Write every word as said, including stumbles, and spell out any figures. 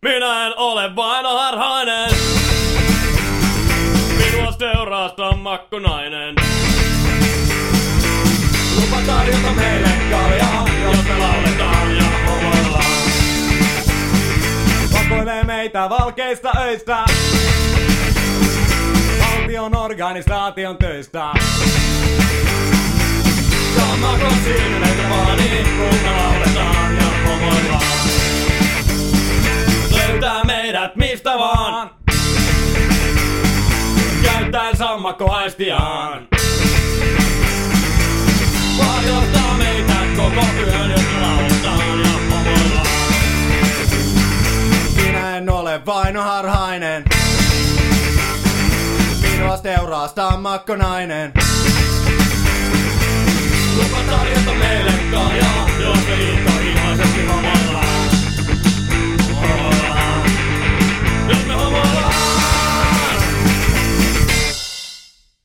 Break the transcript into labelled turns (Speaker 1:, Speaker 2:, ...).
Speaker 1: Minä en ole vainoharhainen. Minua seuraa sammakkonainen.
Speaker 2: Lupa tarjota meille kaljaa,
Speaker 1: Jos me lauletaan ja homoillaan.
Speaker 2: pakoilee meitä valkeista öistä. Valtion organisaation töistä.
Speaker 1: Sammakon silmeitä vaani, kun me lauletaan ja homoillaan. Löytää meidät mistä vaan. Käyttäen sammakkoaistiaan. Varjostaa meitä koko yön, jos me lauletaan ja homoillaan.
Speaker 2: Minä en ole vainoharhainen. Minua seuraa sammakkonainen.
Speaker 1: Lupa tarjota meille kaljaa, jos me intohimoisesti homoillaan. Homoillaan.